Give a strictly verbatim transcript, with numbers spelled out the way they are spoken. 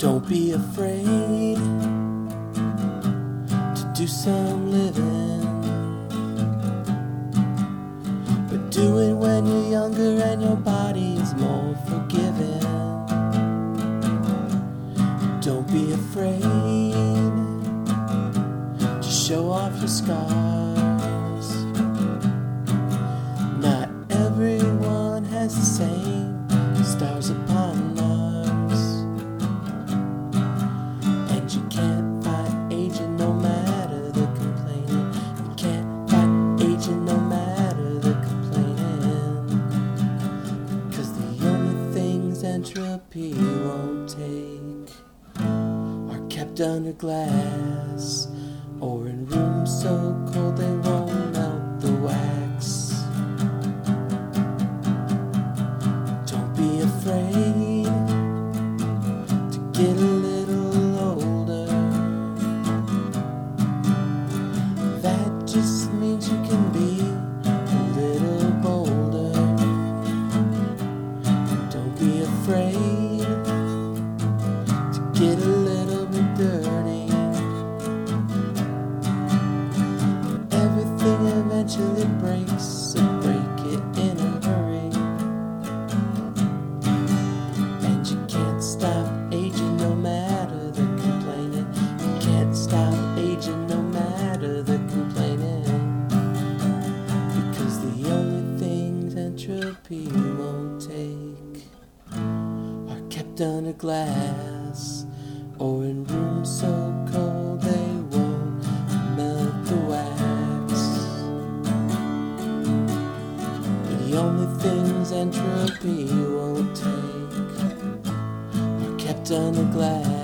Don't be afraid to do some living, but do it when you're younger and your body is more forgiving. Don't be afraid to show off your scars. Not everyone has the same stars upon Mars, and you can't fight aging no matter the complaining. You can't fight aging no matter the complaining, because the only things entropy won't take are kept under glass, or in rooms so cold they won't melt the wax. Don't be afraid to get a little older. That just means you can be a little bolder. Don't be afraid to get a little bit dirty. Everything eventually breaks, so break it in a hurry. And you can't stop aging no matter the complaining. You can't stop aging no matter the complaining, because the only things entropy won't take are kept under glass, or in rooms so cold they won't melt the wax. The only things entropy won't take are kept under glass.